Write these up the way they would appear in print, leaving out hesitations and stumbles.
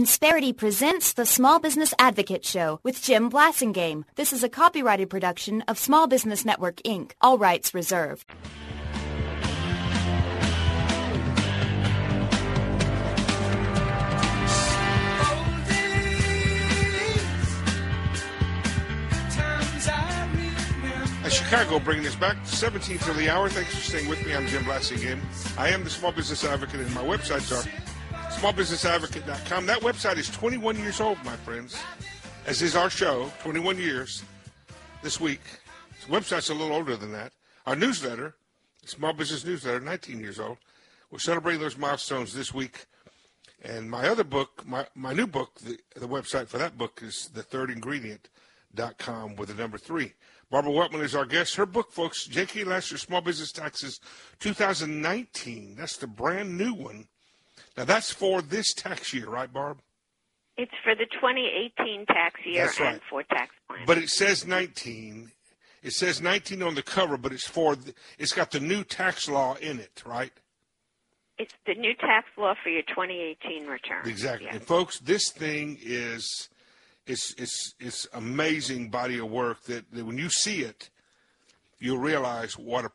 Insperity presents the Small Business Advocate Show with Jim Blasingame. This is a copyrighted production of Small Business Network, Inc., all rights reserved. Chicago bringing us back 17th of the hour. Thanks for staying with me. I'm Jim Blasingame. I am the Small Business Advocate, and my websites are smallbusinessadvocate.com. That website is 21 years old, my friends, as is our show, 21 years this week. The website's a little older than that. Our newsletter, Small Business Newsletter, 19 years old. We're celebrating those milestones this week. And my other book, my new book, the website for that book is thethirdingredient.com with the number 3. Barbara Weltman is our guest. Her book, folks, J.K. Lasser, Small Business Taxes 2019. That's the brand new one. Now, that's for this tax year, right, Barb? It's for the 2018 tax year. That's right. And for tax planning. But it says 19. It says 19 on the cover, but it's got the new tax law in it, right? It's the new tax law for your 2018 return. Exactly. Yes. And, folks, this thing is... It's amazing body of work that when you see it, you'll realize what a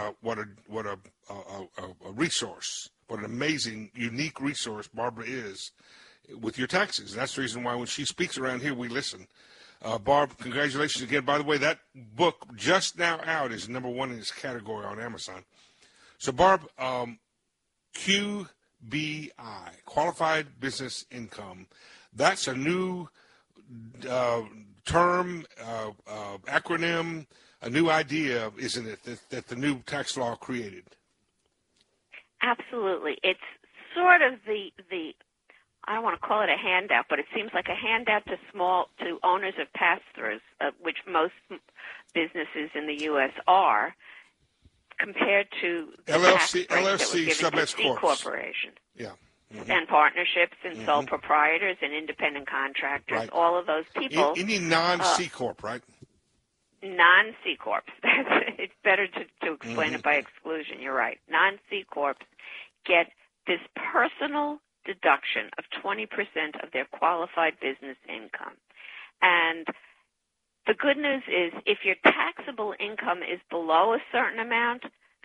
resource, what an amazing, unique resource Barbara is with your taxes. That's the reason why when she speaks around here, we listen. Barb, congratulations again. By the way, that book just now out is number 1 in its category on Amazon. So, Barb, QBI, Qualified Business Income, that's a new term, acronym, a new idea, isn't it, that the new tax law created? Absolutely. It's sort of the I don't want to call it a handout, but it seems like a handout to owners of pass-throughs, which most businesses in the U.S. are, compared to the LLC sub-S corporation. Yeah. Mm-hmm. And partnerships and sole proprietors and independent contractors, right. All of those people. Any non-C Corp, right? Non-C Corps. It's better to explain it by exclusion. You're right. Non-C Corps get this personal deduction of 20% of their qualified business income. And the good news is if your taxable income is below a certain amount,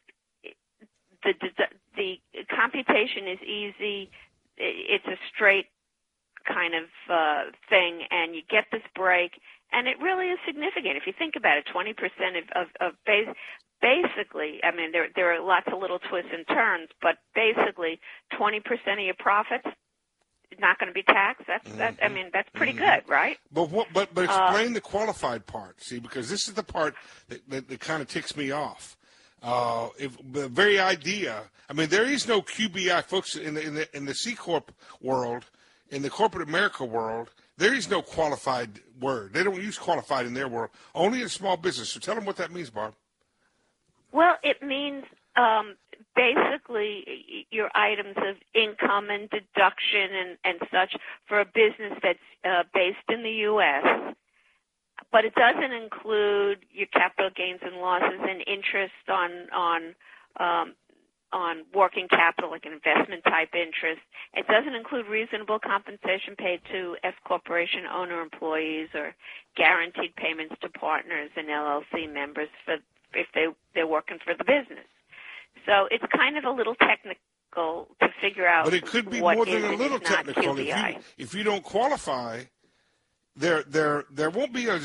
the computation is easy. It's a straight kind of thing, and you get this break, and it really is significant. If you think about it, 20% of basically, I mean, there are lots of little twists and turns, but basically 20% of your profits is not going to be taxed. I mean, that's pretty good, right? But explain the qualified part, see, because this is the part that kind of ticks me off. The very idea. I mean, there is no QBI, folks, in the C Corp world, in the corporate America world. There is no qualified word. They don't use qualified in their world. Only in small business. So tell them what that means, Barb. Well, it means basically your items of income and deduction and such for a business that's based in the U.S., but it doesn't include your capital gains and losses and interest on working capital, like an investment type interest. It doesn't include reasonable compensation paid to S corporation owner employees or guaranteed payments to partners and LLC members if they're working for the business. So it's kind of a little technical to figure out. But it could be more than a little technical. If you don't qualify. There won't be a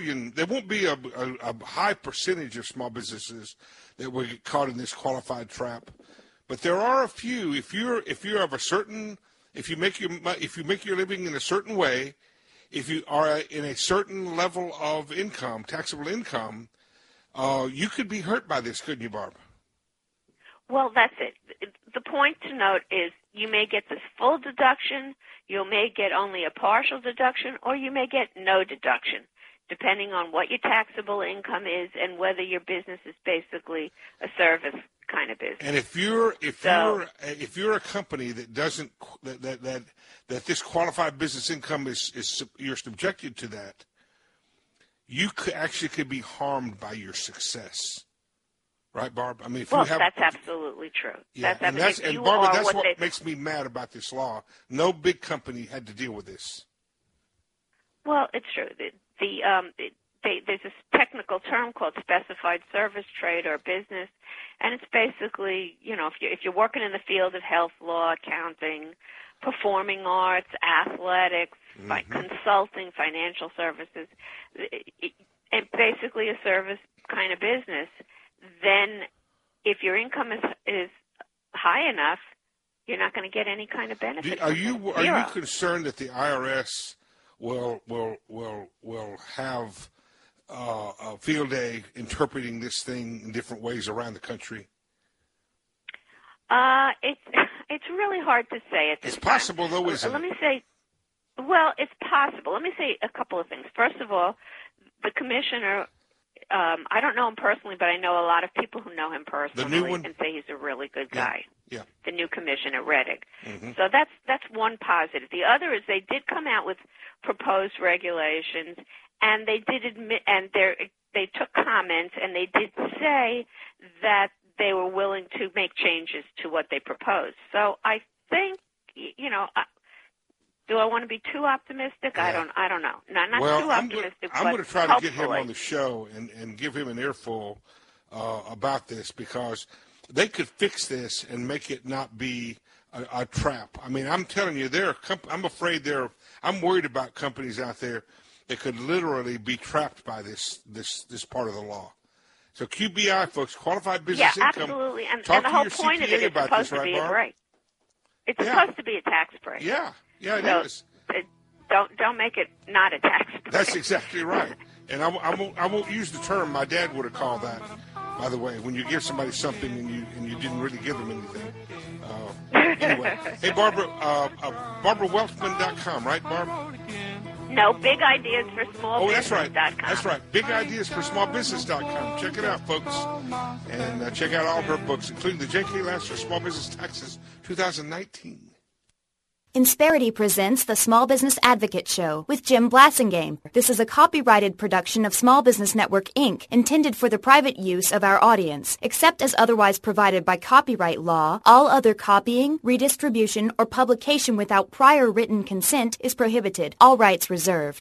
high percentage of small businesses that will get caught in this qualified trap, but there are a few. If you make your living in a certain way, if you are in a certain level of income, taxable income, you could be hurt by this, couldn't you, Barb? Well, that's it. The point to note is you may get this full deduction, you may get only a partial deduction, or you may get no deduction, depending on what your taxable income is and whether your business is basically a service kind of business. And if you're a company that doesn't that this qualified business income is you're subjected to that, you could be harmed by your success. Right, Barb? I mean, if Well, you have, that's absolutely true. yeah, and Barbara, that's what makes me mad about this law. No big company had to deal with this. Well, it's true. There's this technical term called specified service trade or business, and it's basically, if you're working in the field of health law, accounting, performing arts, athletics, consulting, financial services, and basically a service kind of business, then if your income is high enough, you're not going to get any kind of benefit. Are you concerned that the IRS will have a field day interpreting this thing in different ways around the country? It's really hard to say at this time. It's possible, though, isn't it? It's possible. Let me say a couple of things. First of all, the commissioner, I don't know him personally, but I know a lot of people who know him personally and say he's a really good guy. Yeah. The new commissioner, Reddick. So that's one positive. The other is they did come out with proposed regulations, and they did admit, and they took comments, and they did say that they were willing to make changes to what they proposed. So I think, do I want to be too optimistic? Yeah. I don't know. No, not too optimistic. I'm going to try to get him on the show and give him an earful about this, because they could fix this and make it not be a trap. I mean, I'm telling you, I'm worried about companies out there that could literally be trapped by this part of the law. So QBI, folks, qualified business income. Yeah, absolutely. And talk the to whole your point CPA of it is about supposed this, to right, be a Barb? break. It's supposed to be a tax break. Yeah, it is. Don't make it not a tax break. That's exactly right. And I won't use the term my dad would have called that, by the way, when you give somebody something and you didn't really give them anything. Anyway. Hey, Barbara, BarbaraWelchman.com, right, Barbara? No, Big Ideas for Small Business.com. That's right. Big Ideas for Small Business.com. Check it out, folks. And check out all her books, including the J.K. Lansford Small Business Taxes 2019. Insperity presents the Small Business Advocate Show with Jim Blasingame. This is a copyrighted production of Small Business Network, Inc., intended for the private use of our audience. Except as otherwise provided by copyright law, all other copying, redistribution, or publication without prior written consent is prohibited. All rights reserved.